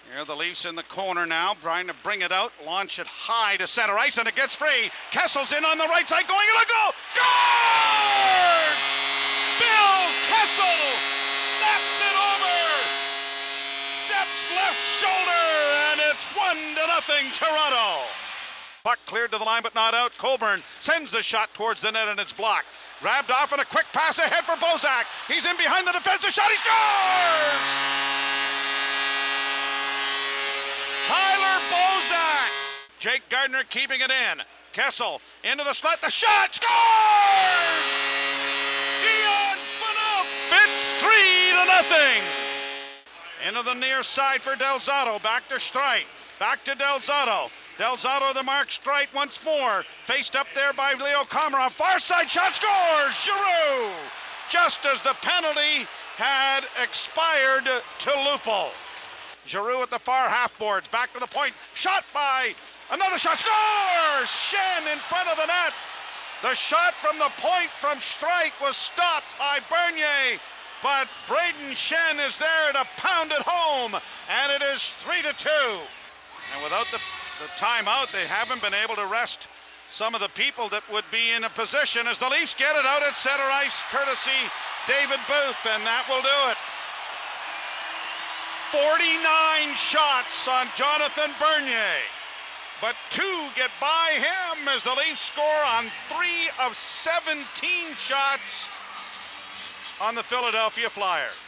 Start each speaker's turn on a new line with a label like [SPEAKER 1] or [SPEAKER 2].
[SPEAKER 1] Here the Leafs in the corner now, trying to bring it out, launch it high to center ice, and it gets free. Kessel's in on the right side, going in a goal. Scores! Phil Kessel snaps it over. Sepp's left shoulder, and it's 1-0 Toronto. Puck cleared to the line, but not out. Coburn sends the shot towards the net, and it's blocked. Grabbed off, and a quick pass ahead for Bozak. He's in behind the defensive shot. He scores! Tyler Bozak. Jake Gardiner keeping it in. Kessel into the slot. The shot. Scores! Dion Phaneuf. It's 3-0. Into the near side for Del Zotto. Back to Streit. Back to Del Zotto. Del Zotto the mark. Streit once more. Faced up there by Leo Komarov. Far side shot. Scores! Giroux. Just as the penalty had expired to Lupul. Giroux at the far half boards, back to the point, shot by, another shot, scores! Schenn in front of the net. The shot from the point from Streit was stopped by Bernier, but Brayden Schenn is there to pound it home, and it is 3-2. And without the timeout, they haven't been able to rest some of the people that would be in a position as the Leafs get it out at center ice, courtesy David Booth, and that will do it. 49 shots on Jonathan Bernier, but 2 get by him as the Leafs score on 3 of 17 shots on the Philadelphia Flyers.